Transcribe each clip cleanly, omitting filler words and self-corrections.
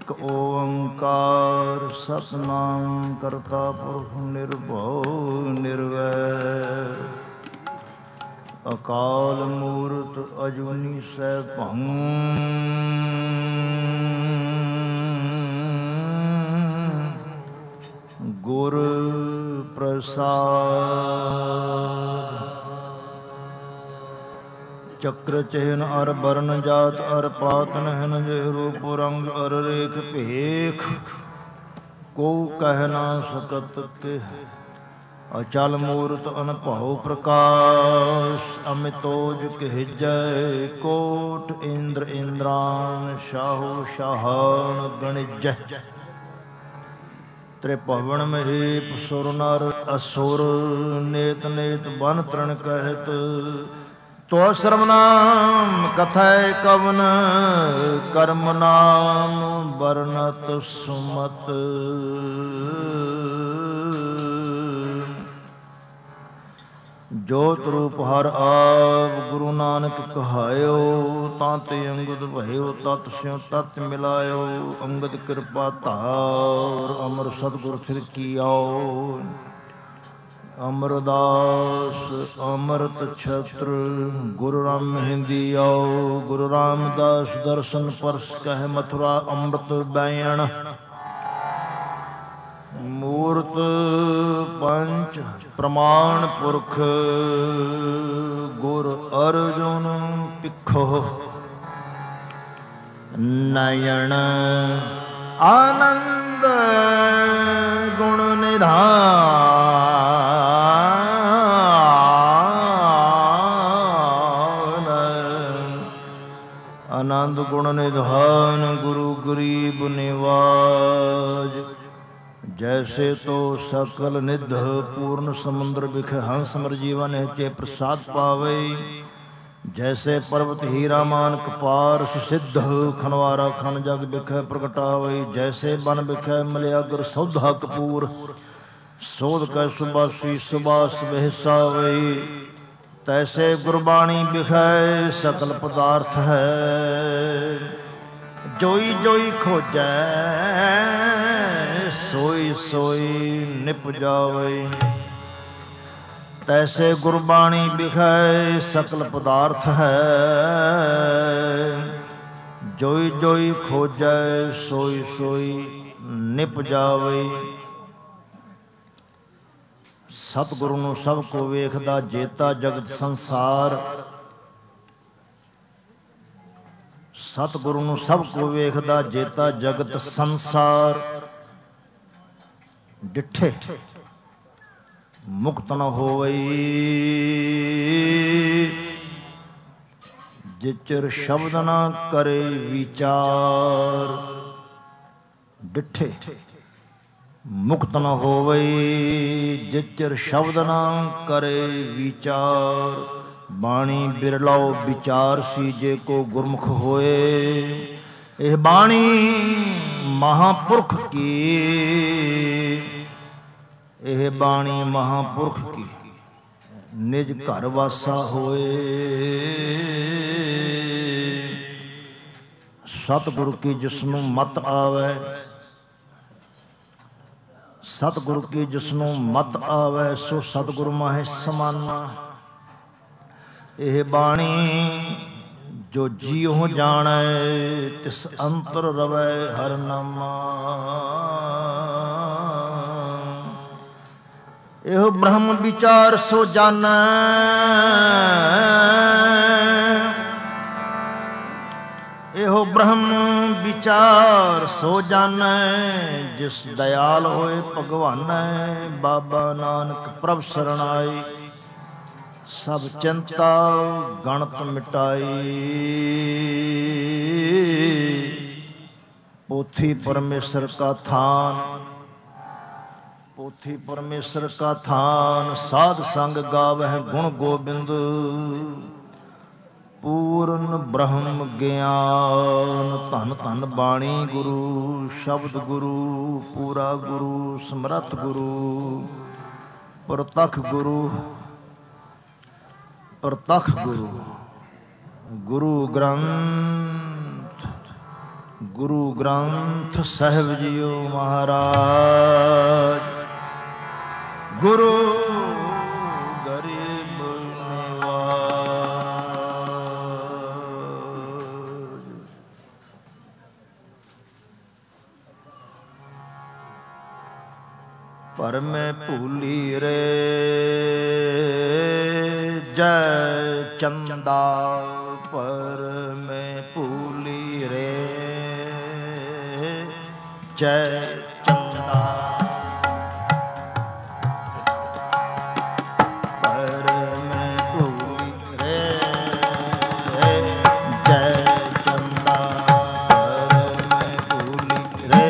ਇਕ ਓੰਕਾਰ ਸਤਿਨਾਮ ਕਰਤਾ ਪੁਰਖ ਨਿਰਭਉ ਨਿਰਵੈਰ ਅਕਾਲ ਮੂਰਤ ਅਜੂਨੀ ਸੈਭੰ ਗੁਰ ਪ੍ਰਸਾਦ। ਚੱਕਰ ਚਿਹਨ ਅਰ ਬਰਨ ਜਾਤ ਅਰ ਪਾਤ ਨਹਿਨ ਜੇ ਰੂਪ ਰੰਗ ਅਰ ਰੇਖ ਭੇਖ ਕੋ ਕਹਿ ਨਾ ਸਕਤ ਕੇ ਅਚਲ ਮੂਰਤ ਅਨਭਉ ਪ੍ਰਕਾਸ਼ ਅਮਿਤੋਜ ਕਹਿਜੈ ਕੋਟ ਇੰਦਰ ਇੰਦਰਾਨ ਸ਼ਾਹੋ ਸ਼ਾਹਾਨ ਗਣਿਜੈ ਤ੍ਰਿਭਵਨ ਮਹੇਪ ਸੁਰ ਨਰ ਅਸੁਰ ਨੇਤ ਨੇਤ ਬਨ ਤ੍ਰਣ ਕਹਿਤ ਤੋ ਸਰਮ ਨਾਮ ਕਥੈ ਕਵਨ ਕਰਮ ਨਾਮ ਬਰਨਤ ਸੁਮਤ ਜੋਤ ਰੂਪ ਹਰ ਆਪ ਗੁਰੂ ਨਾਨਕ ਕਹਾਇਓ ਤਾਂ ਤੇ ਅੰਗਦ ਭਇਓ ਤਤ ਸਿਉ ਤਤ ਮਿਲਾਇਓ ਅੰਗਦ ਕਿਰਪਾ ਧਾਰ ਅਮਰ ਸਤਿਗੁਰ ਫਿਰ ਕੀਓ ਅਮਰਦਾਸ ਅੰਮ੍ਰਿਤ ਛਤਰ ਗੁਰੂ ਰਾਮ ਮਹਿੰਦੀ ਆਓ ਗੁਰੂ ਰਾਮਦਾਸ ਦਰਸ਼ਨ ਪਰਸ ਕਹਿ ਮਥੁਰਾ ਅੰਮ੍ਰਿਤ ਬੈਣ ਮੂਰਤ ਪੰਚ ਪ੍ਰਮਾਣ ਪੁਰਖ ਗੁਰ ਅਰਜੁਨ ਪਿੱਖੋ ਨਯਨ ਆਨੰਦ ਗੁਣ ਨਿਧਾਨ ਆਨੰਦ ਗੁਣ ਨਿਧਾਨ ਗੁਰੂ ਗਰੀਬ ਨਿਵਾਜ ਜੈਸੇ ਤੋ ਸਕਲ ਨਿਧ ਪੂਰਨ ਸਮੁੰਦਰ ਬਿਖ ਹੰਸ ਮਰ ਜੀਵਨ ਹੈ ਪ੍ਰਸਾਦ ਪਾਵੇ ਜੈਸੇ ਪਰਵਤ ਹੀਰਾ ਮਾਨਕ ਪਾਰ ਸੁਸਿੱਧ ਖਨਵਾਰਾ ਖਨ ਜਗ ਬਿਖੈ ਪ੍ਰਗਟਾਵੇ ਜੈਸੇ ਬਨ ਬਿਖੈ ਮਲਿਆਗਰ ਸੌਧਾ ਕਪੂਰ ਸੋਧ ਕੈ ਸੁਬਾਸੀ ਸੁਬਾਸ ਬਹਿਸਾਵੇ ਤੈਸੇ ਗੁਰਬਾਣੀ ਬਿਖੈ ਸਕਲ ਪਦਾਰਥ ਹੈ ਜੋਈ ਜੋਈ ਖੋਜੈ ਸੋਈ ਸੋਈ ਨਿਪਜਾਵੇ ਤੈਸੇ ਗੁਰਬਾਣੀ ਬਿਖੈ ਸਕਲ ਪਦਾਰਥ ਹੈ ਜੋਈ ਜੋਈ ਖੋਜੈ ਸੋਈ ਸੋਈ ਨਿਪਜਾਵੇ ਸਤਿਗੁਰੂ ਨੂੰ ਸਭ ਕੋ ਵੇਖਦਾ ਜੇਤਾ ਜਗਤ ਸੰਸਾਰ ਸਤਿਗੁਰੂ ਨੂੰ ਸਭ ਕੋ ਵੇਖਦਾ ਜੇਤਾ ਜਗਤ ਸੰਸਾਰ ਡਿਠੇ ਮੁਕਤ ਨ ਹੋਵਈ ਜਿਚਰ ਸ਼ਬਦ ਨ ਕਰੇ ਵਿਚਾਰ ਡਿਠੇ ਮੁਕਤ ਨ ਹੋਵਈ ਜਿਚਰ ਸ਼ਬਦ ਨ ਕਰੇ ਵਿਚਾਰ ਬਾਣੀ ਬਿਰਲਾਓ ਵਿਚਾਰ ਸੀ ਜੇ ਕੋ ਗੁਰਮੁਖ ਹੋਏ ਇਹ ਬਾਣੀ ਮਹਾਂਪੁਰਖ ਕੀ ਇਹ ਬਾਣੀ ਮਹਾਂਪੁਰਖ ਕੀ ਨਿਜ ਘਰ ਵਾਸਾ ਹੋਏ ਸਤਿਗੁਰੂ ਕੀ ਜਿਸਨੂੰ ਮਤ ਆਵੇ ਸਤਿਗੁਰੂ ਕੀ ਜਿਸਨੂੰ ਮਤ ਆਵੇ ਸੋ ਸਤਿਗੁਰੂ ਮਾਹੇ ਸਮਾਨਾ ਇਹ ਬਾਣੀ ਜੋ ਜੀਉ ਜਾਣੈ ਤਿਸ ਅੰਤਰ ਰਵੈ ਹਰਿ ਨਾਮਾ ਇਹੋ ਬ੍ਰਹਮ ਵਿਚਾਰ ਸੋ ਜਾਣੈ ਇਹੋ ਬ੍ਰਹਮ ਵਿਚਾਰ ਸੋ ਜਾਣੈ ਜਿਸ ਦਇਆਲ ਹੋਏ ਭਗਵਾਨੈ ਬਾਬਾ ਨਾਨਕ ਪ੍ਰਭ ਸਰਣਾਈ ਸਭ ਚਿੰਤਾ ਗਣਤ ਮਿਟਾਈ ਪੋਥੀ ਪਰਮੇਸ਼ਰ ਕਾ ਥਾਨ ਪੋਥੀ ਪਰਮੇਸ਼ਰ ਕਾ ਥਾਨ ਸਾਧ ਸੰਗ ਗਾਵਹਿ ਗੁਣ ਗੋਬਿੰਦ ਪੂਰਨ ਬ੍ਰਹਮ ਗਿਆਨ ਧੰਨ ਧੰਨ ਬਾਣੀ ਗੁਰੂ ਸ਼ਬਦ ਗੁਰੂ ਪੂਰਾ ਗੁਰੂ ਸਮਰੱਥ ਗੁਰੂ ਪ੍ਰਤੱਖ ਗੁਰੂ ਪ੍ਰਤੱਖ ਗੁਰੂ ਗੁਰੂ ਗ੍ਰੰਥ ਗੁਰੂ ਗ੍ਰੰਥ ਸਾਹਿਬ ਜੀਓ ਮਹਾਰਾਜ। ਗੁਰੂ ਗਰੀਬ ਨਿਵਾਜ। ਪਰ ਮੈਂ ਭੂਲੀ ਰੇ ਜੈ ਚੰਦਾ, ਪਰ ਮੈਂ ਭੂਲੀ ਰੇ ਜੈ ਚੰਦਾ, ਪਰ ਮੈਂ ਭੂਲੀ ਰੇ ਜੈ ਚੰਦਾ, ਪਰ ਮੈਂ ਭੂਲੀ ਰੇ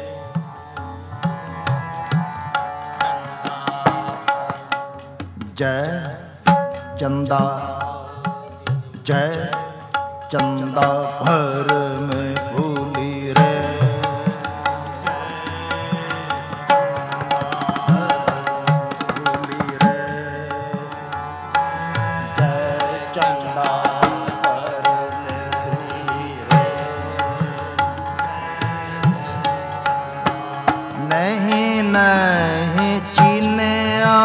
ਜੈ ਚੰਦਾ, ਜੈ ਚੰਦਾ, ਭਰ ਮੈਂ ਭੂਲੀ ਰੇ ਭੂਲੀ ਰੇ ਜੈ ਚੰਦਾ, ਭਰ ਮੈਂ ਭੂਲੀ ਰੇ। ਨਹੀਂ ਨਹੀਂ ਚੀਨਿਆ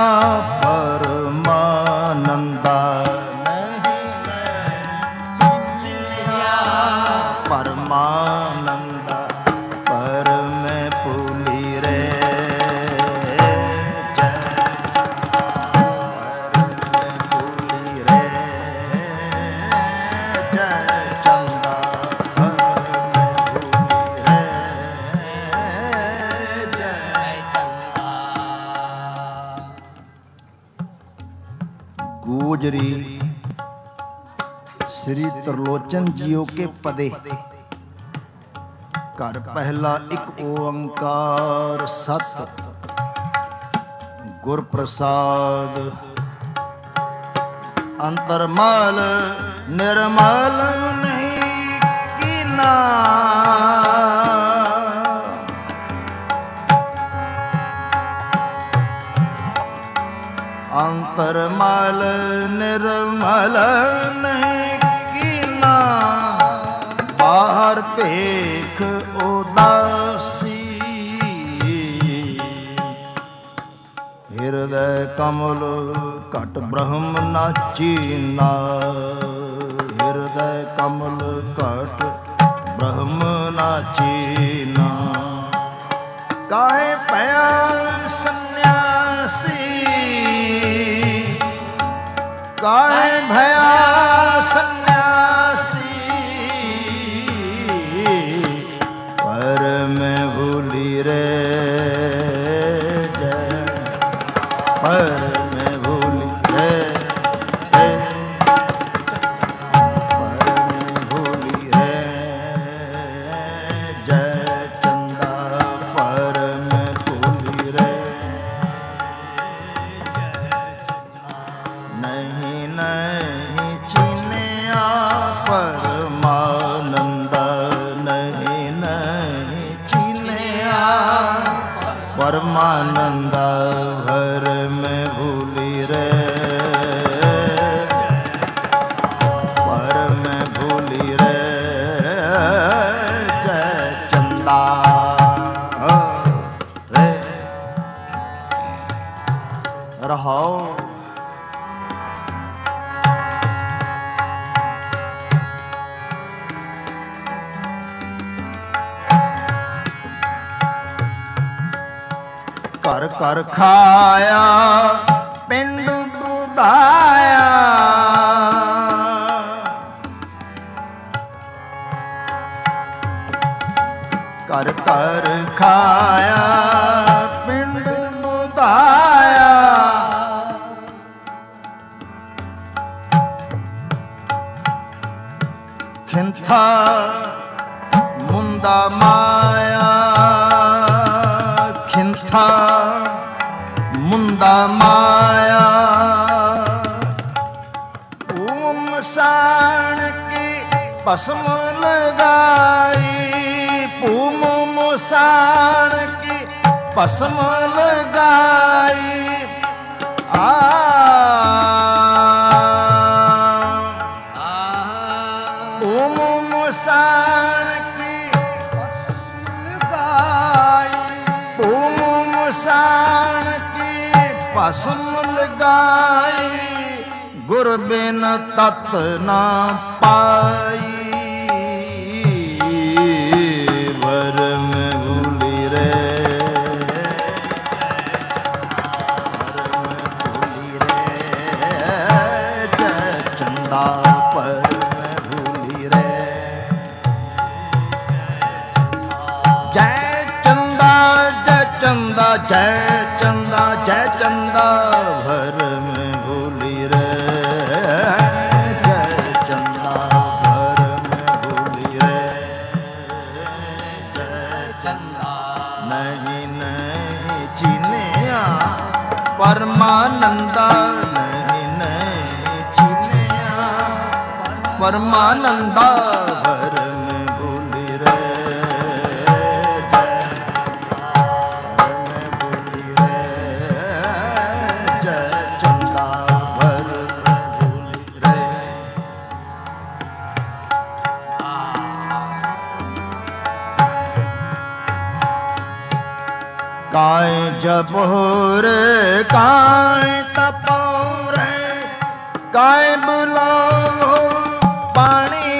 ਪਰਮਾਨੰਦਾ, ਪਰਮਾਨੰਦਾ, ਪਰ ਮੈਂ ਭੂਲੀ ਰੇ ਜੈ, ਪਰ ਮੈਂ ਭੂਲੀ ਰੇ ਜੈ ਚੰਦਾ, ਪਰ ਮੈਂ ਭੂਲੀ ਰੇ ਜੈ ਚੰਦਾ। ਗੋਜਰੀ श्री त्रिलोचन जियो के पदे। घर पहला एक ओंकार सत गुर प्रसाद, अंतरमल निर्मल नहीं कीना, अंतरमल निर्मल नहीं बाहर पेख उदासी, हृदय कमल घट ब्रह्म ना चीना, हृदय कमल घट ब्रह्म ना चीना। काहे पया सन्यासी, काहे भया सन्यासी, पर मैं भूली रे जय, पर मैं भूली रे पर मैं भूली रे जय चंदा, पर मैं भूली रे नहीं नहीं चिन्या परमानंदा, नहीं नहीं चिन्या परमानंदा, भर में भूली रे पर मैं भूली रे जय चंदा रे रहो। घर घर खाया पिंड दुधाया, घर घर खाया पिंड दुधाया, खिंथा मुंदा माया, खिंथा मुंदा माया, ओम साण की भस्म लगाई, पूम मुसाण की भस्म लगाई, ओम मुसाण की भस्म लगाई, गुर बिन तत् ना पाई। भरम भूली रे, भरम भूली रे, जय चंदा परम भूली रे। जय चंदा जय चंदा जय चंदा जय चंदा भरम भूली रे। जय चंदा भरम भूली रे। जय चंदा नहीं नहीं चिन्हिया परमानंदा, नहीं नहीं चिन्हिया परमानंदा भरम भूली रे। काय जबोरे काय तपोरे, काय बुलाओ पानी।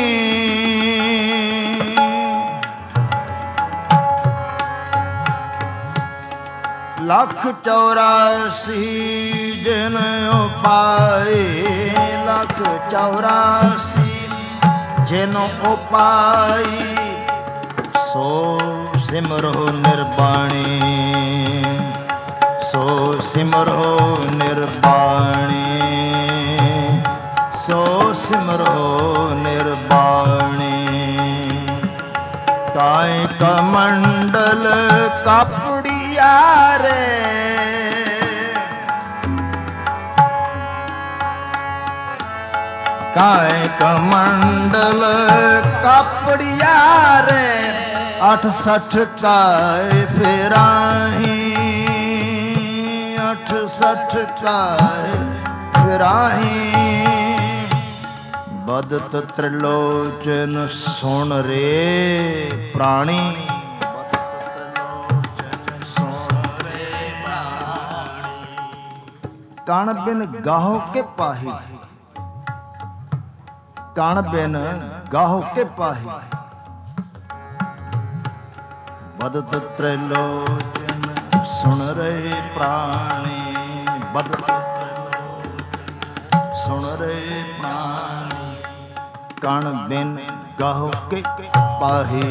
लाख 84 जिन उपाय, लाख 84 जिन उपाय। सो सिमरो निर्वाणी, सो सिमरो निर्वाणी, सो सिमरो निर्वाणी। काय कमंडल कापड़िया रे, काय कमंडल कापड़िया रे। 68 काय फिराही, 68 काय फिराही। बदत त्रिलोचन सुन रे प्राणी, कण बिन गाहो के पाही, कण बिन गाहो के पाही। बदत त्रिलोचन सुन रे प्राणी, बदत त्रिलोचन सुन रे प्राणी। कण बिन गाहो के पाही,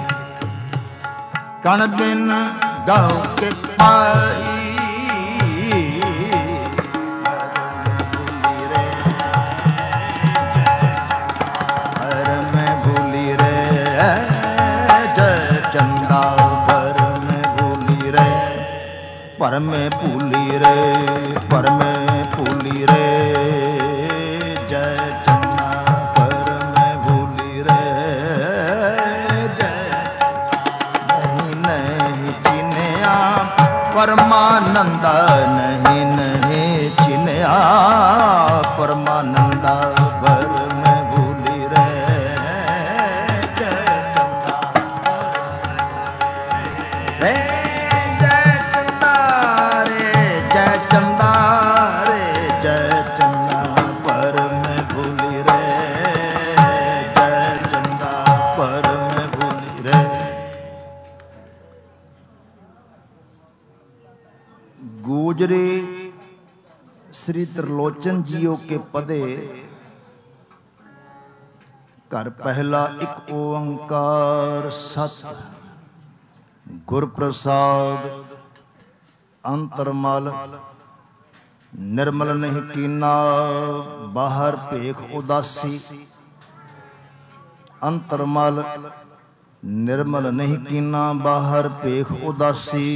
कण बिन गाहो के पाही। पर में भूली रे, पर में भूली रे। जय चंदा पर में भूली रे। जय नहीं नहीं चिन्हिया परमानंदा, नहीं नहीं चिन्हिया परमानंदा पर में भूली रे। जय चंदा रे, गुजरे श्री त्रिलोचन जियो के पदे। कर पहला एक ओंकार सत, गुर प्रसाद अंतरमल। निर्मल नहीं कीना बाहर पेख उदासी, अंतरमल निर्मल नहीं कीना बाहर पेख उदासी।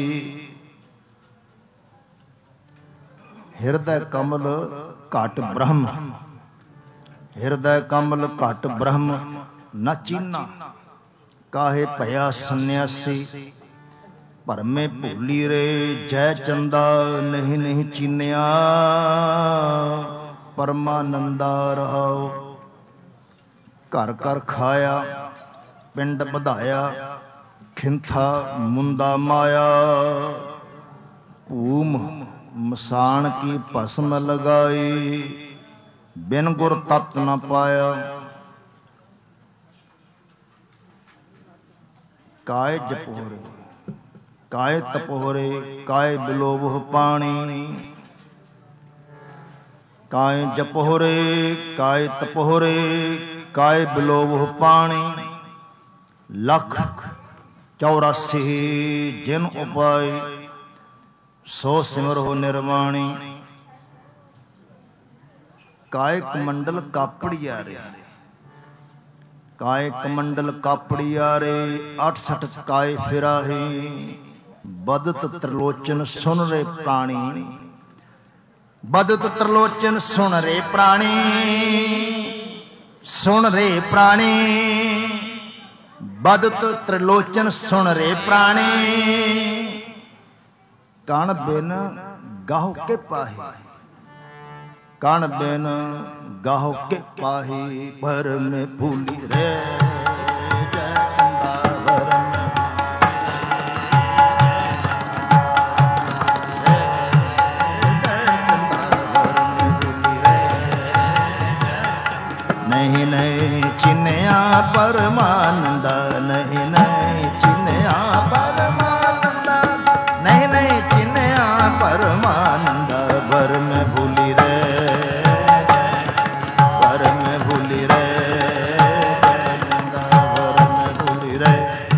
हृदय कमल घट ब्रह्म, हृदय कमल घट ब्रह्म न चीना। काहे भया सन्यासी भरमे भूली रे। जय चंदा नहीं नहीं चीनिया परमानंदा रहाओ। घर घर खाया पिंड बधाया, खिंथा मुंदा माया। भूम मसान की भस्म लगाई, बिन गुर तत् न पाया। काय जपोरे काय तपोरे काय बिलोबह पाणी, काय जपोरे काय तपोरे काय बिलोबह पाणी। लख 84 जिन उपाय, सो सिमरहो निर्वाणी। कायक मंडल कापड़िया रे, कायक मंडल कापड़िया रे, 68 काय फिराही। बदत त्रिलोचन सुन रे प्राणी, बदत त्रिलोचन सुन रे प्राणी, सुन रे प्राणी। बदत त्रिलोचन सुन रे प्राणी। कण बिन गाहो के पाही, कण बिन गाहो के पाही। भर में फूली रे जय चंदा भर में, नहीं नहीं चिन्या परमानंदा, नहीं नहीं चिन्या परमानंदा, नहीं नहीं चिन्या परमानंदा। भर में भूली रे, भर में भूली रे, भर में भूली रे।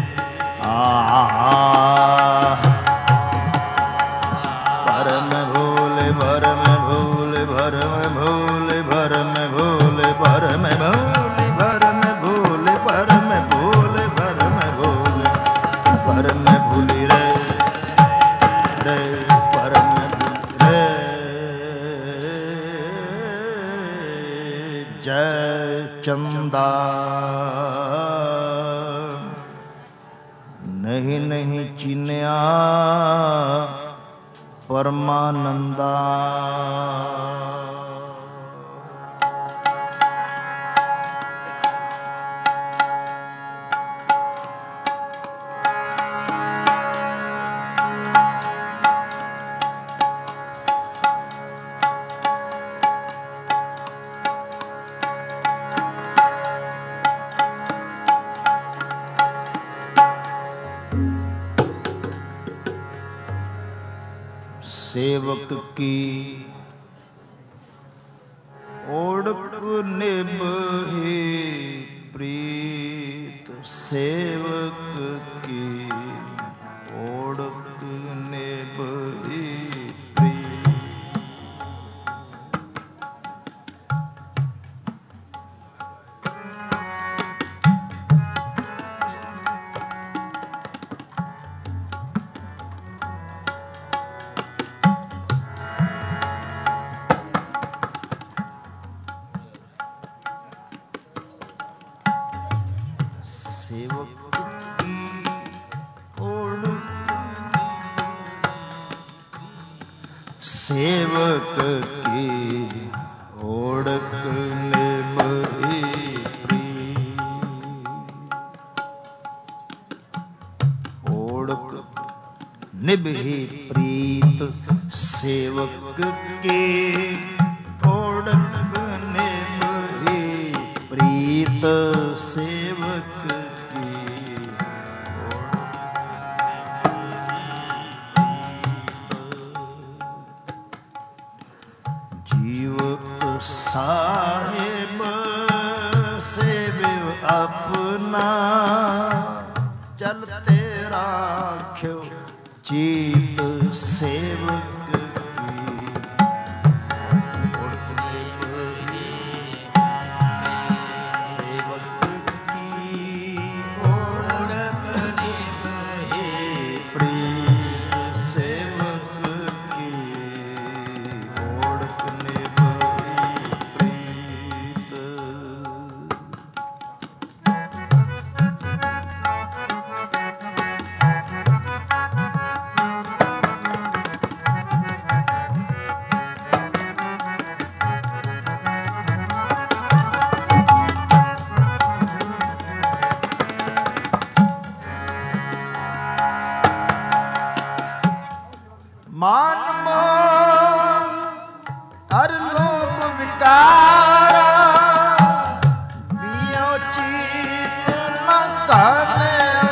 भर में भूले, भर में भूले, भर में भूले, भर में भूले, भर में भूले, भर में भूले, भर में भूले, भर में भूले, भर में भूली रे रे, भर में भूली रे। जय चंदा नहीं नहीं चिन्या परमानंदा। सेवक की ओढ़क निभही प्रीत, सेवक की ओढ़क निभही प्रीत। सेवक की ओढ़क निभही प्रीत, ओढ़क निभही प्रीत। सेवक के ओढ़क निभही प्रीत, सेवक साहिब सेव अपना, चलते राख्यो चीत। सेवक मान ਵਿਕਾਰਾ ਬਿਉ ਚੀਤ ਨ ਘਾਲਿਓ।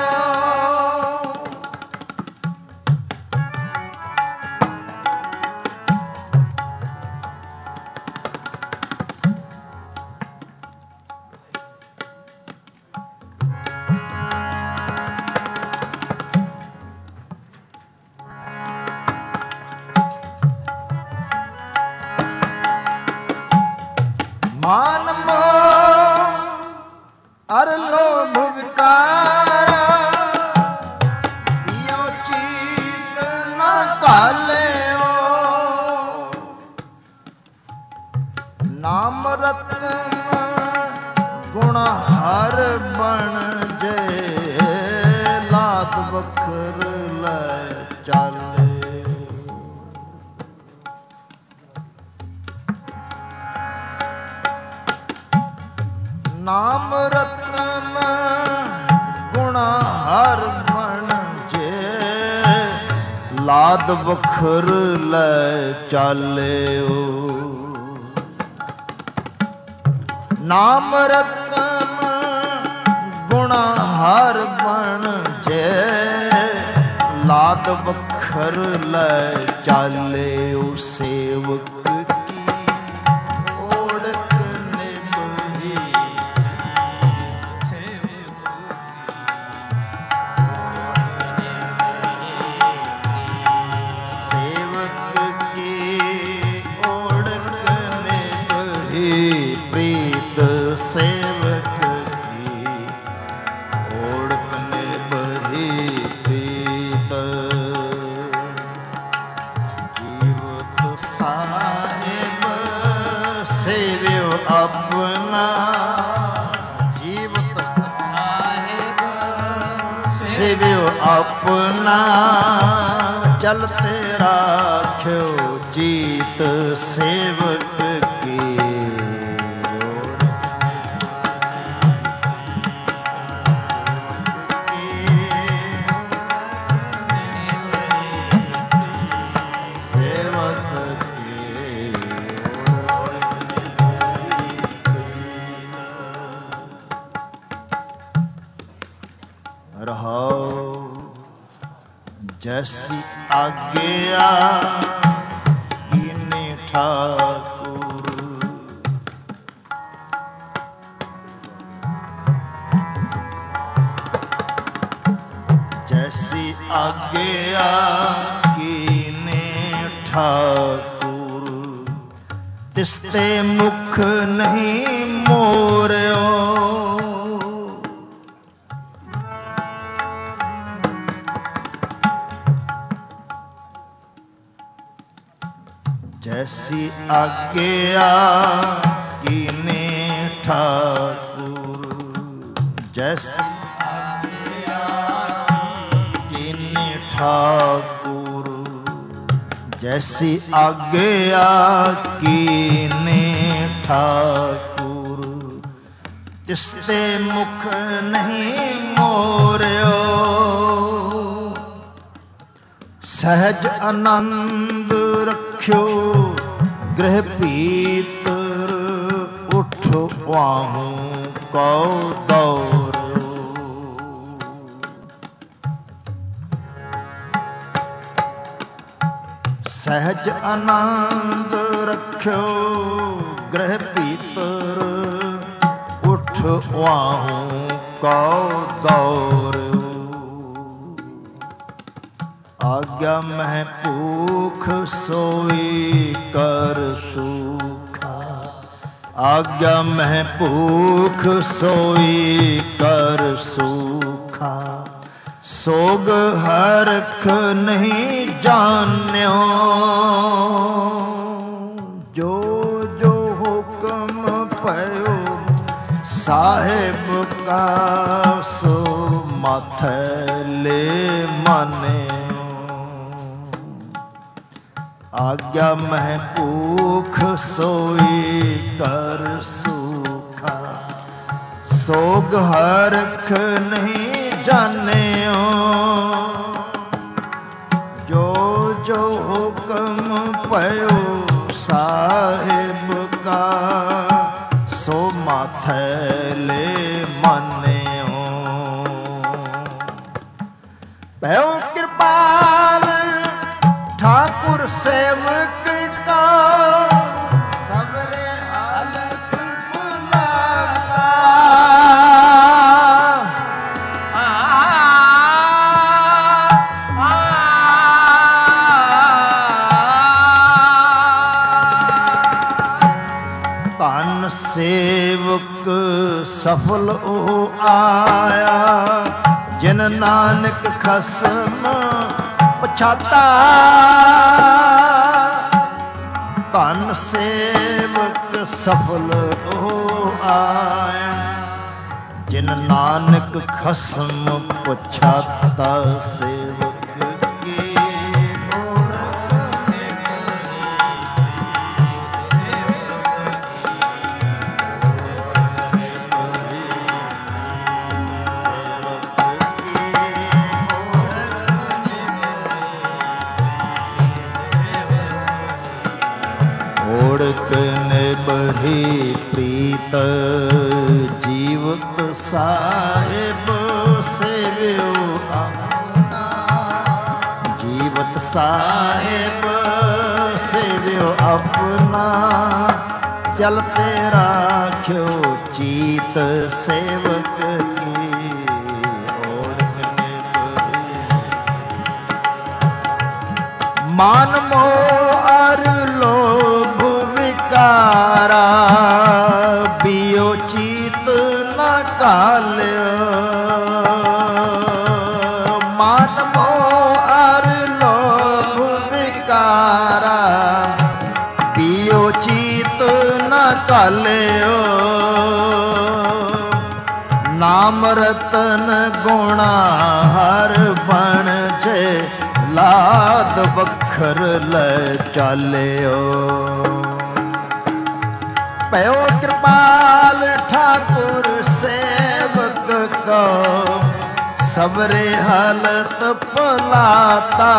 ਮਾਨ ਮੋਹ ਅਰ ਲੋਭ ਵਿਕਾਰਾ ਬਿਉ ਚੀਤ ਨ ਘਾਲਿਓ। ਨਾਮ ਰਤਨ ਗੁਣ ਹਰ ਬਣ ਜੇ ਲਾਦ ਬਖਰ ਲੈ ਚਾਲੇ। ਨਾਮ ਰਤਨ ਗੁਣ ਹਰ ਬਣ ਜੇ ਲਾਦ ਬਖਰ ਲੈ ਚਾਲਿਓ। ਨਾਮ ਰਤਨ ਗੁਣ ਹਰ ਬਣ ਜੇ ਲਾਦ ਬਖਰ ਲੈ ਚਾਲਿਓ। ਸੇਵਕ ਸੇਵਕ ਕੀ ਓੜਕ ਨਿਭੀ ਪ੍ਰੀਤ। ਜੀਵਤ ਸਾਹਿਬ ਸੇਵਿਓ ਆਪਣਾ। ਜੀਵਤ ਸਾਹਿਬ ਸੇਵਿਓ ਆਪਣਾ। ਚਲਤੇ ਰਾਖਿਓ ਜੀਤ ਸੇਵਕ ਕੀ। ਜੈਸੀ ਆਗਿਆ ਕੀਨੇ ਠਾਕੁਰ। ਜੈਸੀ ਆਗਿਆ ਕੀਨੇ ਠਾਕੁਰ। ਤਿਸ ਤੇ ਮੁਖ ਨਹੀਂ ਮੋਰਿਓ। जैसी आज्ञा कीने ठाकुर। जैसी आज्ञा कीने ठाकुर। जैसी आज्ञा कीने ठाकुर। तिसते मुख नहीं मोरियो। सहज आनंद रख्यो गृह भीतर। उठ वाहू कौ दौड़। सहज आनंद रख्यो गृह भीतर। उठ वाहू कौ दौड़। आज्ञा मह भूख सोई कर सूखा। आज्ञा मह भूख सोई कर सूखा। सोग हरख नहीं जान्यो। जो जो हुक्म पयो साहिब का सो माथे ले माने। आज्ञा मह भूख सोई कर सूखा। सोग हरख नहीं जान्यो। जो जो हुक्म पयो साहिब का ठाकुर सेवक का सबरे हालत बुलाता। धन सेवक सफल ओ आया, जिन नानक खसम पछाता। धन सेवक सफल ओ आया, जिन नानक खसम पछाता। सेवक निभहि प्रीत जीवत साहिब सेव्यो अपना। जीवत साहिब सेव्यो अपना, चलते राख्यो चीत सेवक की। मान मोह अर लोभ विकारा, बियो चीत न काल्यो। मान मोह अर लोभ विकारा, बियो चीत न काल्यो। नाम रतन गुणा हर बण जे, लाद बखर ले चाल्यो। पयो कृपाल ठाकुर सेवक को, सबरे हालत पलाता।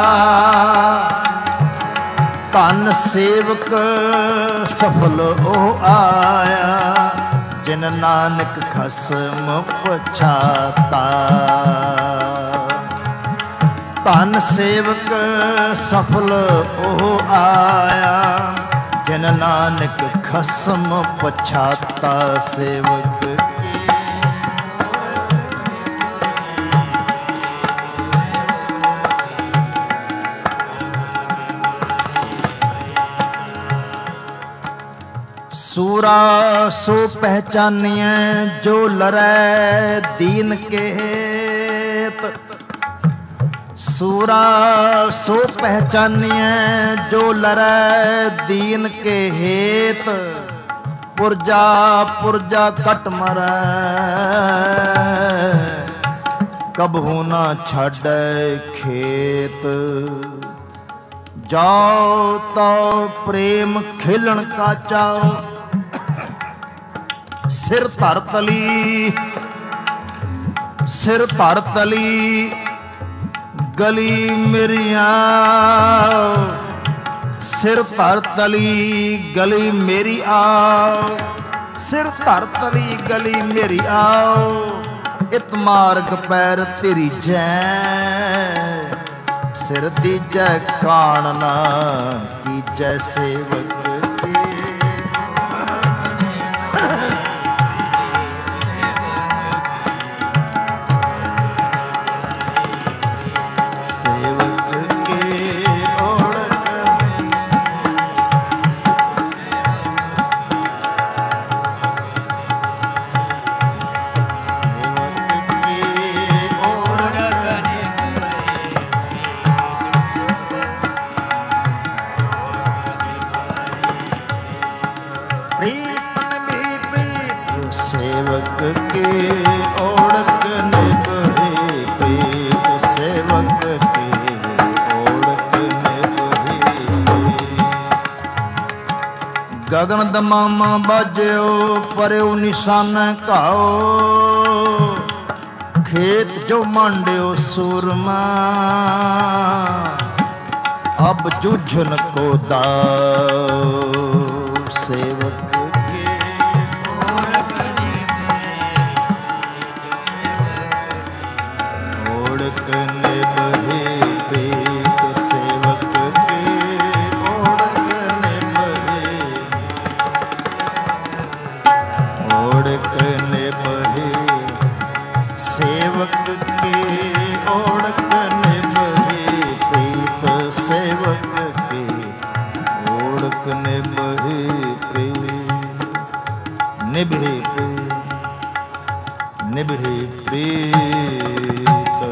धन सेवक सफल ओ आया, जिन नानक खसम पछाता। धन सेवक सफल ओ आया, जिन नानक खसम पछाता। सेवक सूरा सो पहचानिए, जो लरै दीन के हेत। सूरा सो पहचानिए, जो लरै दीन के हेत। पुरजा पुरजा कट मरै, कबहू न छाड़ै खेत। जाओ तो प्रेम खेलन का चाओ, सिर धर तली सिर धर तली। गली मेरिया सिर धर तली, गली मेरी आओ। सिर धर तली गली मेरी आओ, इत मार्ग पैर तेरी जै। सिर दीजै कानना कीजै सेवक की। सेवक के ओढ़क निभे प्रीत, सेवक के ओढ़क निभे। गगन दमामा बाजो परयो निशान काओ, खेत जो मांड्यो सुरमा। अब जूझन को दाओ, सेवक निभे प्रीत, सेवक के ਨਿਭੇ ਨਿਭੇ ਪ੍ਰੀਤ।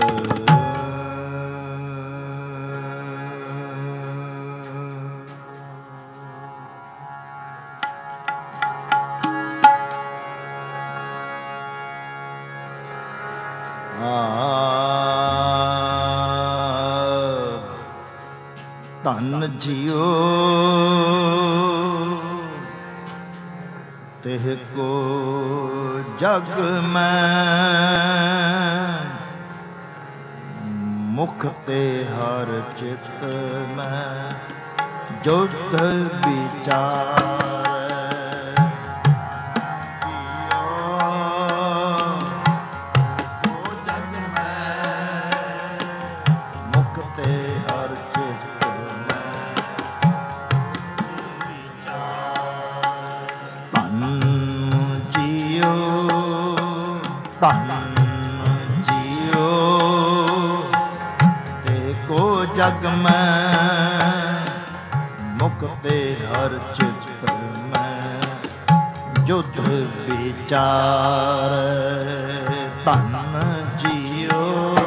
ਧਨ ਜੀਓ ਤਿਹ ਕੋ ਜਗ ਮੈਂ ਮੁਖ ਤੇ ਹਰ ਚਿਤ ਮੈਂ ਜੁਧ ਵਿਚਾਰ। ਜਗ ਮੈਂ ਮੁਖ ਤੇ ਹਰ ਚਿਤ ਮੈਂ ਜੁਧ ਵਿਚਾਰ। ਧਨ ਜੀਓ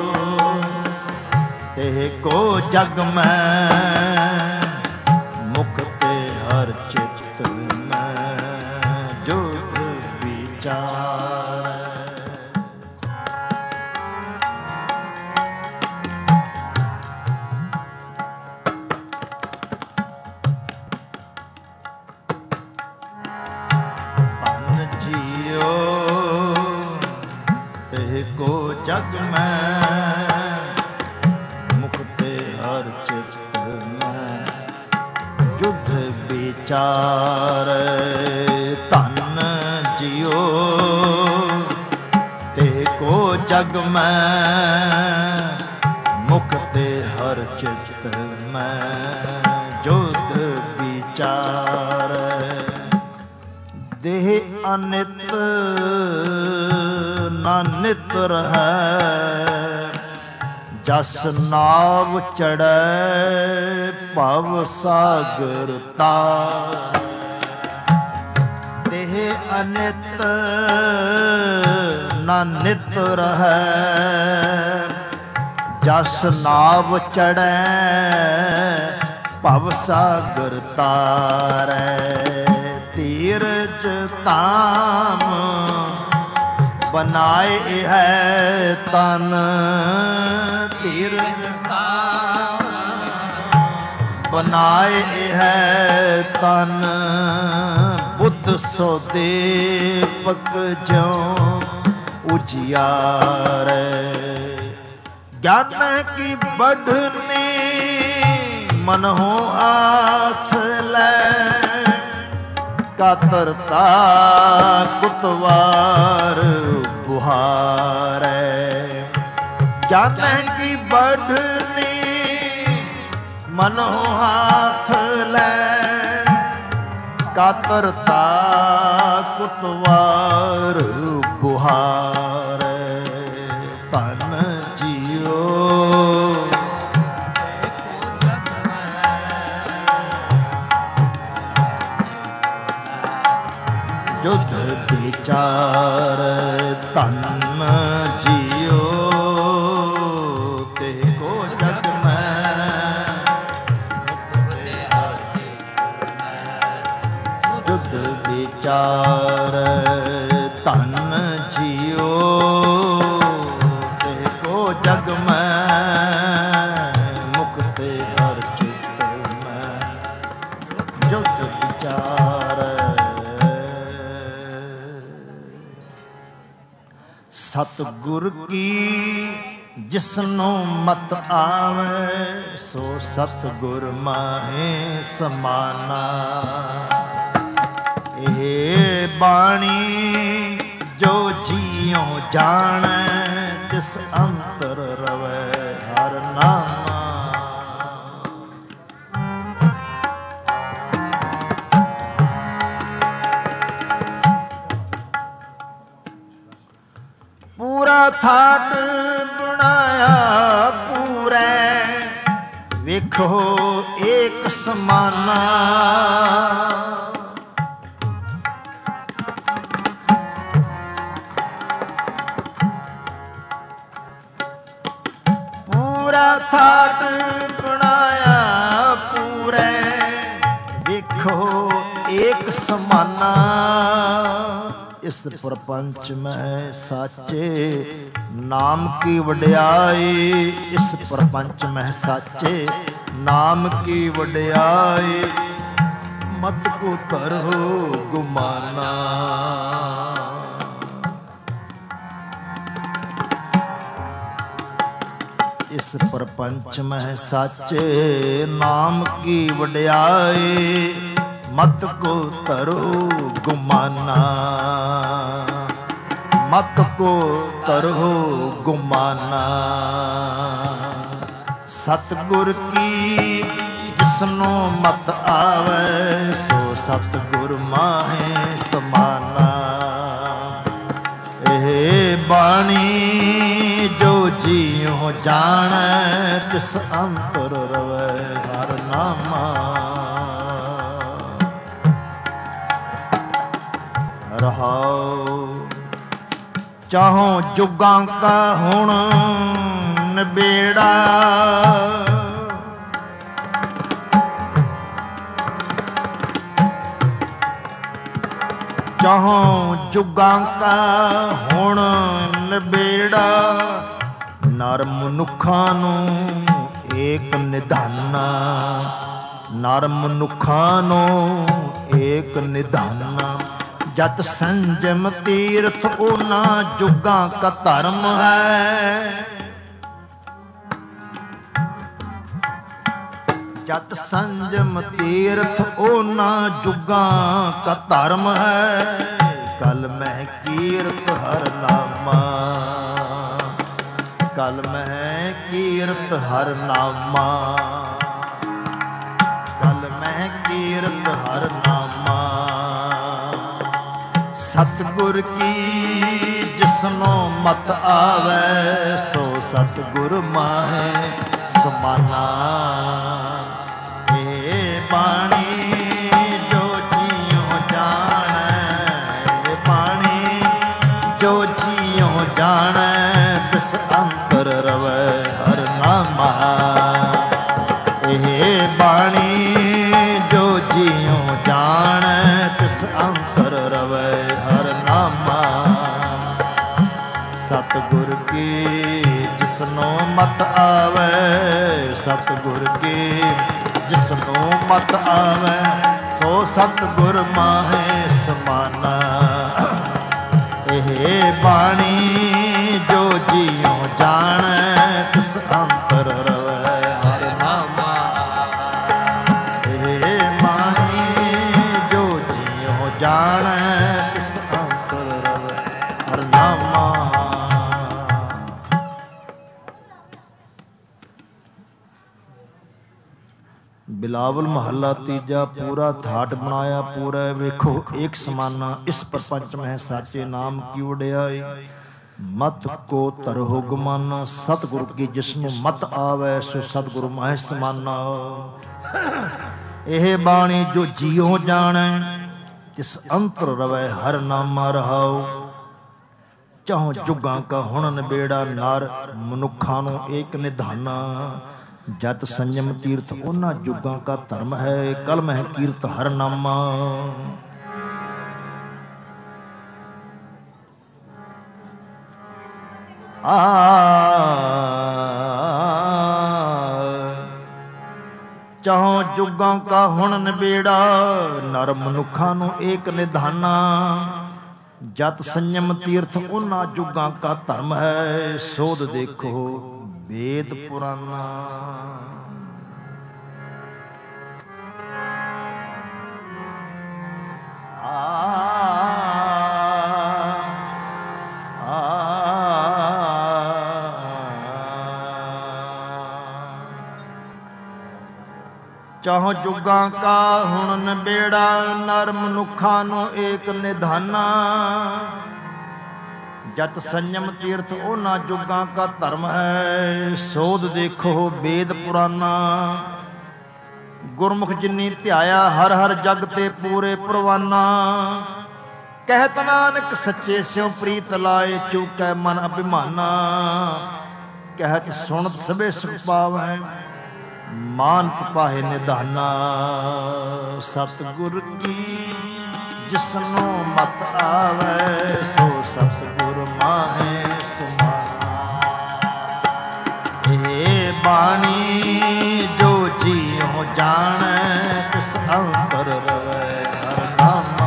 ਤੇ ਕੋ ਜਗ ਮੈਂ ਮੁਖ ਤੇ ਹਰ ਚਿਤ ਮੈਂ ਜੁਧ ਵਿਚਾਰ। ਜਗ ਮੈਂ ਮੁਖ ਤੇ ਹਰ ਚਿਤ ਮੈਂ ਜੁਧ ਵਿਚਾਰ। ਧਨ ਜੀਓ ਤੇ ਕੋ ਜਗ ਮੈਂ ਮੁਖ ਤੇ ਹਰ ਚਿਤ ਮੈਂ ਜੁਧ ਵਿਚਾਰ। ਦੇਹ ਅਨਿਤ ਨਾ ਨਿਤ ਰਹੈ ਜਸ ਨਾਵ ਚੜ੍ਹੈ ਭਵ ਸਾਗਰ ਤਾਰ। ਦੇਹ ਅਨਿਤ ਨਾ ਨਿਤ ਰਹੈ ਜਸ ਨਾਵ ਚੜ੍ਹੈ ਭਵ ਸਾਗਰ ਤਾਰੈ। ਧੀਰਜ ਤਾਮ ਬਨਾਏ ਹੈ ਤਨ ਧੀਰਜ ਤਾਮ ਬਨਾਏ ਹੈ ਤਨ ਬੁੱਧ ਸੋ ਦੀਪਕ ਜਿਉ ਉਜਿਆਰੇ। ਗਿਆਨ ਕੀ ਬਢਨੀ ਮਨਹੁ ਆਥ ਲੈ ਕਾਤਰਤਾ ਕੁਤਵਾਰ ਬੁਹਾਰੇ। ਗਿਆਨ ਕੀ ਬਢਨੀ ਮਨਹੁ ਹਾਥ ਲੈ ਕਾਤਰਤਾ ਕੁਤਵਾਰ ਬੁਹਾਰੇ। ਧਨ ਜੀਓ ਜੁਧ ਵਿਚਾਰ। ਧਨ ਜੀਓ ਤੇ ਕੋ ਜਗ ਮੈਂ ਜੁਧ ਵਿਚਾਰ। ਧਨ ਜੀਓ ਤੇ ਕੋ ਜਗ ਮੈਂ ਮੁਖ ਤੇ ਹਰ ਚਿਤ ਮੈਂ ਜੁਧ ਵਿਚਾਰ। ਸਤਿਗੁਰ ਕੀ ਜਿਸਨੂੰ ਮਤ ਆਵੇ ਸੋ ਸਤਿਗੁਰ ਮਾਹੇ ਸਮਾਨਾ। ਇਹ ਬਾਣੀ ਜੋ ਜੀਉ ਜਾਣੈ ਤਿਸ ਅੰਤਰ ਰਵੈ ਹਰ ਨਾਮਾ। ਪੂਰਾ ਥਾਟ ਬਣਾਇਆ ਪੂਰੇ ਵੇਖੋ ਏਕ ਸਮਾਨਾ। घाट बनाया पूरे, देखो एक समाना। इस प्रपंच में साचे नाम की वड्याई, इस प्रपंच में साचे नाम की वड्याई, मत को तरहो गुमाना। इस प्रपंच में साचे नाम की वड्याई, मत को तरो गुमाना। मत को तरो गुमाना। सतगुर की जिसनो मत आवे, सो सतगुर माहे समाना। एह बाणी जो जियो जाने, तिस अंतर रवे हर नामा। रहाओ चाहो जुगां का हुण नबेड़ा, चाहो जुगां का हुण नबेड़ा। नर मनुखां नूं एक निधाना, नर मनुखां नूं एक निधाना। जत संजम तीर्थ ओना जुगां का धर्म है, जत संजम तीर्थ ओना जुगां का धर्म है। कल में कीरत हर नामा, कल में कीरत हर नामा, कल में कीरत हर नामा। सतगुर की जिसनो मत आवे, सो सतगुर माहे समाना। हे बाणी जो जियो जाने, हे बाणी जो जियो जाने, तिस अंतर रवे हर नामा। हे बाणी जो जियो जाने, तिस अंतर रवे हर नामा। सतगुर की जिसनो मत आवे, सतगुर की जिसनो मत आवे, सो सतगुर माहे समाना। एह बाणी जो जियो जाने, तिस अंतर रवे हर नामा। एह बाणी जो जियो जाने, तिस अंतर रवे हर नामा। बिलावल महला तीजा पूरा थाट बनाया पूरा, वेखो एक समाना। इस प्रपंच में साचे नाम की वड्याई, मत को तरहो गुमाना। सतगुरु की जिसनु मत आवे, सो सतगुरु माहे समाना। एह बाणी जो जियो जाने, तिस अंतर रवे हर नामा। रहाओ चाहो जुगां का हुण नबेड़ा, नार मनुखां नूं एक निधाना। जत संयम तीर्थ ओना जुगां का धर्म है, कल मह कीरत हर नामा। चाहो जुगां का हुण नबेड़ा, नर मनुखां नूं एक निधाना। जत संयम तीर्थ ओना जुगां का धर्म है, सोध देखो वेद पुराना। चाहो जुगां का हुण नबेड़ा, नर मनुखां नूं एक निधाना। जत संयम तीर्थ ओना जुगां का धर्म है, सोध देखो वेद पुराना। गुरमुख जिन्नी ध्याया हर हर जग ते पूरे परवाना। कहत नानक सच्चे स्यों प्रीत लाए, चूकै मन अभिमाना। कहत सुनत सबे सुख पावै, मानत पाहे निधाना। सतगुर की जिसनो मत आवे, सो सतगुर माहे समाना। हे बाणी जो जियो जाने, तिस अंतर रवै हर नामा।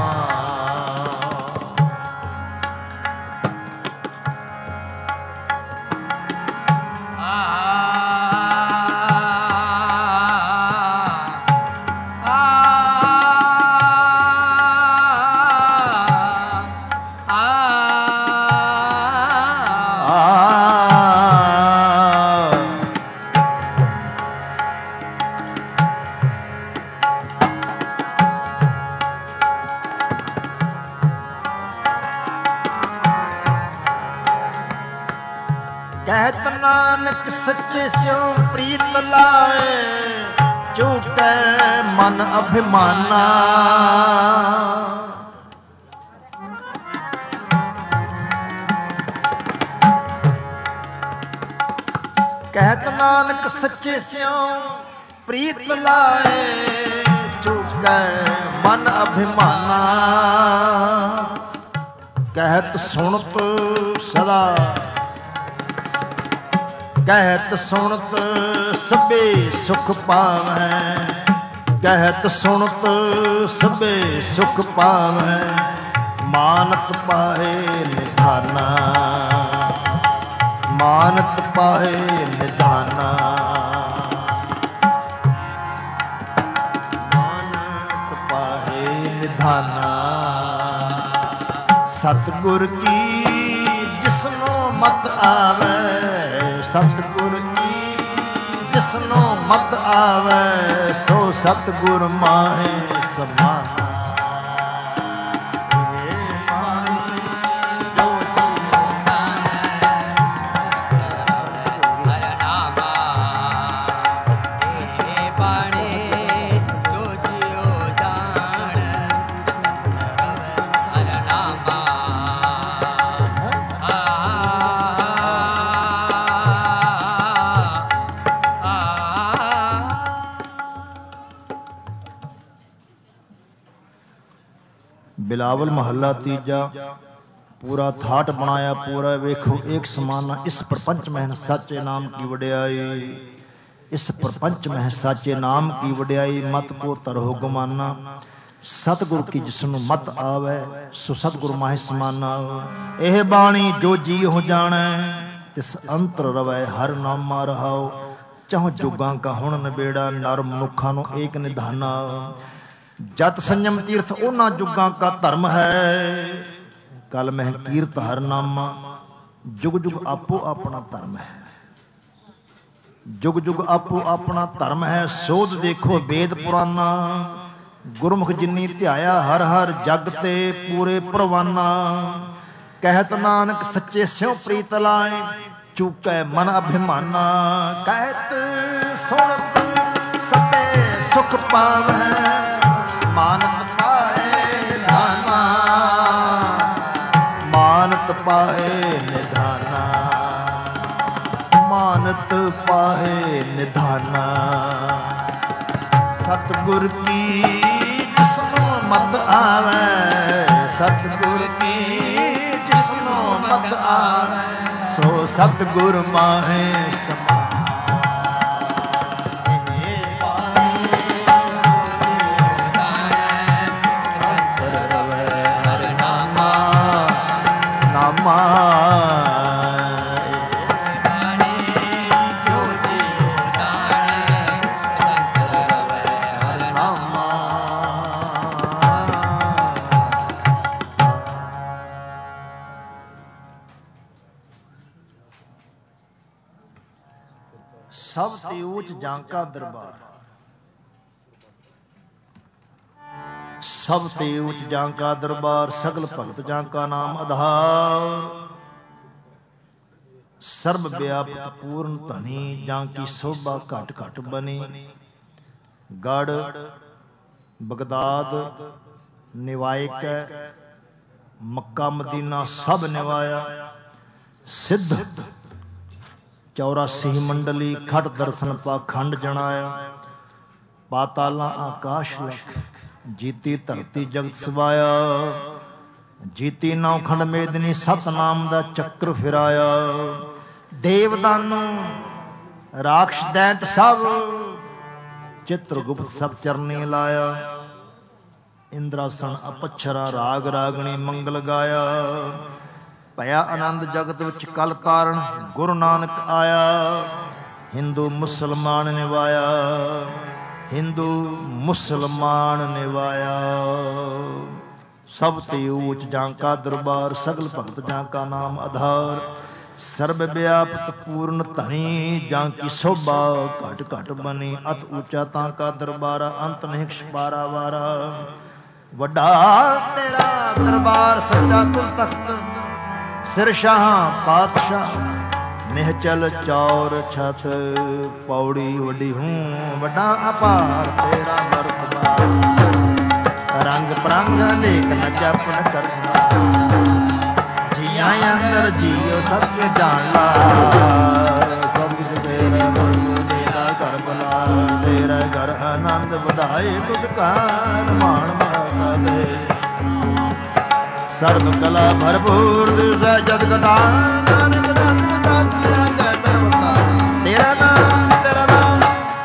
कहत नानक सच्चे स्यो प्रीत लाए, चूकै मन अभिमाना। कहत नानक सच्चे स्यो प्रीत लाए, चूकै मन अभिमाना। कहत सुनत सदा, कहत सुनत सबे सुख पावै, कहत सुनत सबे सुख पावै, मानत पाहे निधाना। मानत पाहे निधाना। मानत पाहे निधाना। सतगुर की जिसनो मत आवे, सतगुर की जिसनो मत आवे, सो सतगुर माहे समाना। बिलावल महला तीजा। पूरा थाट बनाया पूरा वेखो एक समाना। इस प्रपंच में साचे नाम की वड्याई, इस प्रपंच में साचे नाम की वड्याई, मत को तरहो गमाना। सतगुर की जिसनु मत आवे, सो सतगुर माहे समाना। एह बाणी जो जी हो जाने, तिस अंतर रवै हर नामा रहाओ। चाहो जुगां का हुण नबेड़ा, नर मनुखा नु एक निधाना। जत संयम तीर्थ ओना जुगां का धर्म है, कल मह कीर्त हर नामा। जुग जुग आपो अपना धर्म है, जुग जुग आपो अपना धर्म है। सोध देखो वेद पुराना, गुरमुख जिन्नी ध्याया हर हर जग ते पूरे परवाना। कहत नानक सच्चे स्यों प्रीत लाए, चूकै मन अभिमाना। कहत सुनत सबे सुख पावै, मानत पाए निधाना। मानत पाए निधाना। मानत पाए निधाना। सतगुर की जिसनो मत आवे, सतगुर की जिसनो मत आवे, सो सतगुर माहे समाना। सब ते ऊंच जांका दरबार, सब ते ऊंच जांका दरबार, सगल भगत जांका नाम आधार। सर्व व्यापक पूर्ण धनी, जांकी शोभा घट घट बनी। गढ़ बगदाद निवायक, मक्का मदीना सब निवाया। सिद्ध 84 ਮੰਡਲੀ ਖਟ ਦਰਸ਼ਨ ਪਾਖੰਡ ਜਣਾਇਆ। ਪਾਤਾਲਾਂ ਆਕਾਸ਼ ਲਖ ਜੀਤੀ ਧਰਤੀ ਜਗਤ ਸਵਾਇਆ। ਜੀਤੀ ਨੌ ਖੰਡ ਮੇਦਨੀ ਸਤਨਾਮ ਦਾ ਚੱਕਰ ਫਿਰਾਇਆ। ਦੇਵਦਾਨੋ ਰਾਖਸ਼ ਦੈਂਤ ਸਭ ਚਿਤ੍ਰਗੁਪਤ ਸਭ ਚਰਨੀ ਲਾਇਆ। ਇੰਦਰਾਸਣ ਅਪਛਰਾ ਰਾਗ ਰਾਗਣੀ ਮੰਗਲ ਗਾਇਆ। ਭਇਆ ਆਨੰਦ ਜਗਤ ਵਿੱਚ ਕਲ ਕਾਰਨ ਗੁਰੂ ਨਾਨਕ ਆਇਆ। ਹਿੰਦੂ ਮੁਸਲਮਾਨ ਨਿਵਾਇਆ, ਹਿੰਦੂ ਮੁਸਲਮਾਨ ਨਿਵਾਇਆ। ਸਭ ਤੇ ਊਚ ਜਾਂ ਕਾ ਦਰਬਾਰ, ਸਗਲ ਭਗਤ ਜਾਂ ਕਾ ਨਾਮ ਆਧਾਰ। ਸਰਬ ਵਿਆਪਕ ਪੂਰਨ ਧਨੀ, ਜਾਂ ਕੀ ਸੋਭਾ ਘਟ ਘਟ ਬਨੀ। ਅਤ ਊਚਾ ਤਾਂ ਕਾ ਦਰਬਾਰਾ, ਅੰਤ ਨਹੀਂ ਛਪਾਰਾ ਵਾਰਾ। ਵੱਡਾ ਤੇਰਾ ਦਰਬਾਰ ਸੱਚਾ ਕੁਲ ਤਖਤ। ਸਿਰ ਸ਼ਾਹ ਪਾਤਸ਼ਾਹ ਨਿਹਚਲ ਚੌਰ ਛਤ। ਪੌੜੀ ਵੱਡੀ ਹੂੰ ਵੱਡਾ ਅਪਾਰ ਤੇਰਾ ਮਰਤਬਾ। ਰੰਗ ਬਰੰਗ ਅਨੇਕ ਨ ਜਪਨ ਕਰਨਾ। ਜੀਆਂ ਅੰਦਰ ਜੀਓ ਸਭ ਕੇ ਜਾਣ ਲਾ। ਸਭ ਕੁਝ ਤੇਰਾ ਤੇਰਾ ਘਰ ਬਲਾ। ਤੇਰਾ ਘਰ ਆਨੰਦ ਵਧਾਏ ਤੁਧ ਕਾਰ ਮਾਣ ਮਾਤਾ ਦੇ। ਸਰਬ ਕਲਾ ਭਰਪੂਰ ਦਿਸੈ ਜਦ ਗਤਾ। ਨਾਨਕ ਦਾਸ ਦਾਸ ਤੇਰਾ ਜੈ ਦਰਬਤਾ। ਤੇਰਾ ਨਾਮ ਤੇਰਾ ਨਾਮ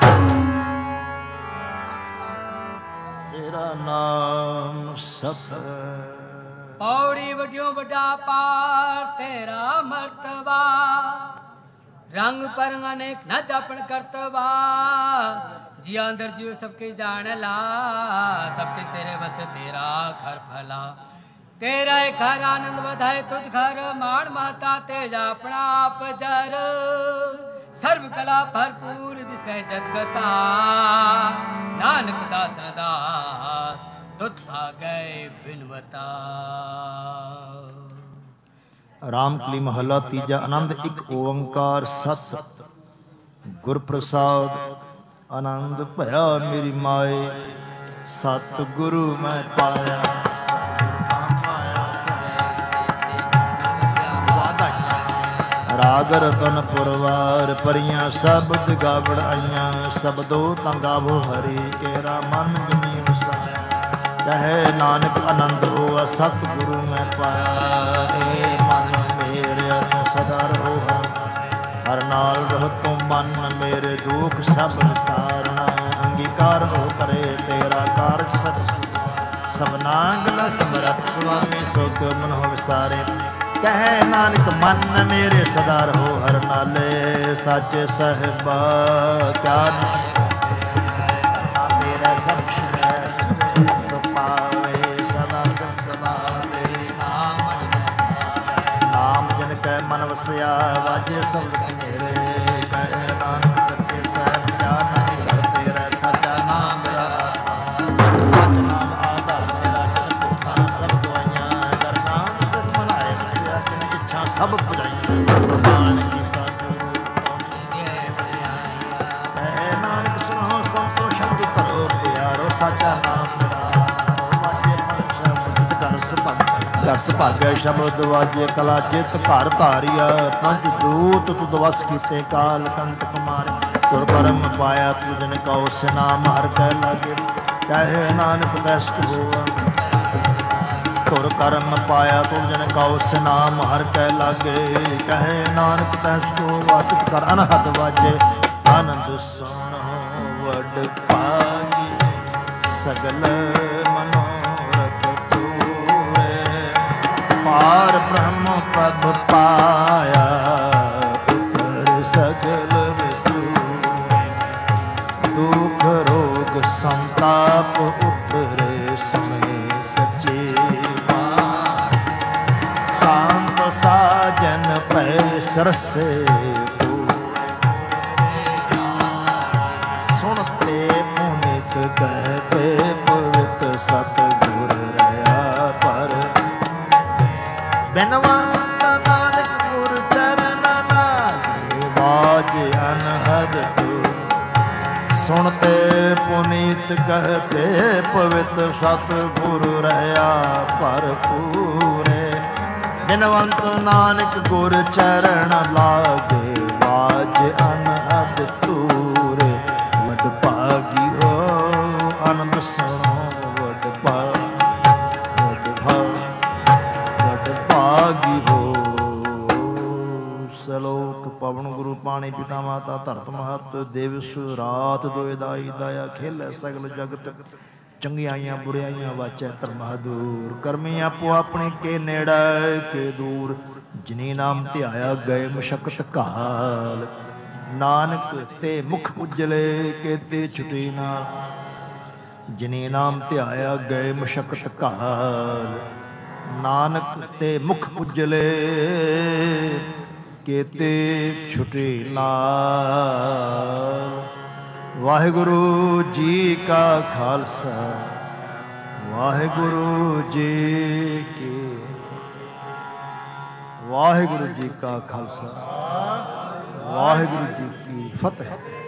ਤੇਰਾ ਨਾਮ ਸਤ। ਪੌੜੀ ਵੱਡਿਓ ਵੱਡਾ ਪਾਰ ਤੇਰਾ ਮਰਤਬਾ। ਰੰਗ ਪਰੰਗ ਅਨੇਕ ਨ ਜਾਪਣ ਕਰਤਵਾ। ਜੀ ਅੰਦਰ ਜੀਓ ਸਭ ਕੇ ਜਾਣ ਲਾ। ਸਭ ਕੇ ਤੇਰੇ ਵਸ ਤੇਰਾ ਘਰ ਭਲਾ। तेरा घर आनंद बधाए तुझ घर माण माता तेजा अपना आप जर। सर्व कला भरपूर दिसै जगता। नानक दास दास तुझ भागै बिनवता। ਰਾਮਕਲੀ ਮਹੱਲਾ ਤੀਜਾ। ਆਨੰਦ ਇੱਕ ਓੰਕਾਰ ਸਤ ਗੁਰ ਪ੍ਰਸਾਦ। ਆਨੰਦ ਭਇਆ ਮੇਰੀ ਮਾਏ, ਸਤ ਗੁਰੂ ਮੈਂ ਪਾਇਆ। ਰਾਗ ਰਤਨ ਪੁਰਵਾਰ ਪਰੀਆਂ ਸਬਦ ਗਾਵੜ ਆਈਆਂ। ਸਬਦੋ ਤਾਂ ਗਾਵੋ ਹਰੀ ਕੇਰਾ ਮਨ ਜਿਨੀ ਵਸਾਇਆ। ਕਹੇ ਨਾਨਕ ਆਨੰਦ ਹੋਆ ਸਤ ਗੁਰੂ ਮੈਂ ਪਾਇਆ। ਏ ਮਨ ਮੇਰੇ ਸਦਾ ਰਹੋ ਹਰ ਨਾਲ ਰਹਿ ਤੂੰ ਮਨ ਮੇਰੇ। ਦੁਖ ਸਭ ਵਿਸਾਰਨਾ ਅੰਗੀਕਾਰ ਹੋ ਕਰੇ ਤੇਰਾ ਕਾਰਜ ਸਤ। ਸਭਨਾ ਗਲ ਸਮਰੱਥ ਸੁਆਮੀ ਸੋਖ ਮਨੋ ਵਿਸਾਰੇ। ਕਹੇ ਨਾਨਕ ਮਨ ਮੇਰੇ ਸਦਾ ਰਹੋ ਹਰ ਨਾਲੇ। ਸਾਚੇ ਸਾਹਿਬਾ ਕਿਆ ਤੇਰਾ ਸਭ ਸ਼ਹਿ ਸੋ ਪਾਵੇ। ਸਦਾ ਸਭ ਸਦਾ ਤੇਰੇ ਨਾਮ ਜਨ ਕੈ ਮਨ ਵਸਿਆ। ਵਾਜੇ ਸਬਦ ਮੇਰੇ ਕਹੇ ਨਾਨਕ ਸੱਚੇ ਸਾਹਿਬ ਕਿਆ ਨਹੀਂ ਕਰ ਤੇਰਾ ਸਾਚਾ ਨਾਮ ਮੇਰਾ। ਸੱਚ ਨਾਮ ਆਧਾਰ ਤੇਰਾ ਜਨ ਪੁੱਖਾ ਸਭ ਦਵਾਈਆਂ। ਦਰਸ਼ਨ ਸਿਰ ਮਨਾਏ ਵਸਿਆ ਜਿਨ ਇੱਛਾ ਸਭ ਪੁਜਾਈ। ਪ੍ਰਮਾਣ ਕੀਤਾ ਕਹੇ ਨਾਨਕ ਸੁਣੋ ਸੰਤੋ ਸ਼ਬਦ ਕਰੋ ਪਿਆਰੋ। ਸਾਚਾ ਨਾਮ ਮੇਰਾ ਵਾਜੇ ਮਨ ਸ਼ਬਦ ਕਰ ਸੁਭਾਗ। ਕਰ ਸੁਭਾਗਿਆ ਸ਼ਬਦ ਵਾਜੇ ਕਲਾ ਜਿਤ ਘਰ ਧਾਰਿਆ। ਪੰਜ ਦੂਤ ਤੁਧ ਵਸ ਕੀਤੇ ਕਾਲ ਕੰਟਕ ਮਾਰੇ। ਤੁਰ ਕਰਮ ਪਾਇਆ ਤੁਜਨ ਕਉ ਸਿਨਾਮ ਹਰ ਕੈ ਲਾਗੇ। ਕਹੇ ਨਾਨਕ ਦਸਤ ਹੋਆ ਤੁਰ ਕਰਮ ਪਾਇਆ ਤੁਜਨ ਕਉ ਸਿਨਾਮ ਹਰ ਕੈ ਲਾਗੇ। ਕਹੇ ਨਾਨਕ ਦਸਤ ਹੋਆ ਤਿਤ ਕਰ ਅਨਹਦ ਵਾਜੇ। ਆਨੰਦ ਸੁਣੋ ਵਡ ਭਾਗੀ ਸਗਲ ਮਨੋਰਥ ਪੂਰੇ। ਪਾਰ ਬ੍ਰਹਮ ਪਦ ਪਾਇਆ ਉਪਰ ਸਗਲ ਵਿਸੂਰੇ। ਦੁਖ ਰੋਗ ਸੰਤਾਪ ਉਤਰੇ ਸਮੇ ਸੱਚੇ ਮਾਰ। ਸੰਤ ਸਾਜਨ ਪੈ ਸਰਸੇ ਕਹਤੇ ਪਵਿੱਤ ਸਤਿਗੁਰ ਰਹਾ ਪਰ। ਬਿਨਵੰਤ ਨਾਨਕ ਗੁਰ ਚਰਨ ਲਾਗੇ। ਬਾਜ ਅਨਹਦ ਤੂ ਸੁਣਤੇ ਪੁਨੀਤ ਕਹਤੇ ਪਵਿੱਤ ਸਤਿਗੁਰ ਰਹਾ ਭਰਪੂਰੇ। ਬਿਨਵੰਤ ਨਾਨਕ ਗੁਰ ਚਰਨ ਲਾਗੇ। ਸਾਜ ਅਨ ਅਦ ਤੂਰ ਵਡ ਭਾਗਿਓ ਆਨੰਦ ਸੁਣੋ ਵਡ ਭਾਗੀ ਹੋ। ਸਲੋਕ ਪਵਨ ਗੁਰੂ ਪਾਣੀ ਪਿਤਾ ਮਾਤਾ ਧਰਤ ਮਹਤ ਦਿਵਸ ਰਾਤ ਦੋਇ ਦਾਈ ਦਾਇਆ ਖੇਲੇ ਸਗਲ ਜਗਤ ਚੰਗਿਆਈਆਂ ਬੁਰਿਆਈਆਂ ਵਾਚੈ ਧਰਮ ਦੂਰ ਕਰਮੀ ਆਪੋ ਆਪਣੇ ਕੇ ਨੇੜੇ ਕੇ ਦੂਰ ਜਿਨੀ ਨਾਮ ਧਿਆਇਆ ਗਏ ਮੁਸ਼ਕਤ ਕਾਲ ਨਾਨਕ ਤੇ ਮੁਖ ਉਜਲੇ ਕੇਤੇ ਛੁਟੀ ਨਾਲ ਜਿਨੀ ਨਾਮ ਧਿਆਇਆ ਗਏ ਮੁਸ਼ਕਤ ਕਾਲ ਨਾਨਕ ਤੇ ਮੁਖ ਉਜਲੇ ਕੇਤੇ ਛੁਟੀ ਨਾਲ। ਵਾਹਿਗੁਰੂ ਜੀ ਕਾ ਖਾਲਸਾ ਵਾਹਿਗੁਰੂ ਜੀ ਕੀ ਵਾਹਿਗੁਰੂ ਜੀ ਕਾ ਖਾਲਸਾ ਵਾਹਿਗੁਰੂ ਜੀ ਕੀ ਫਤਿਹ।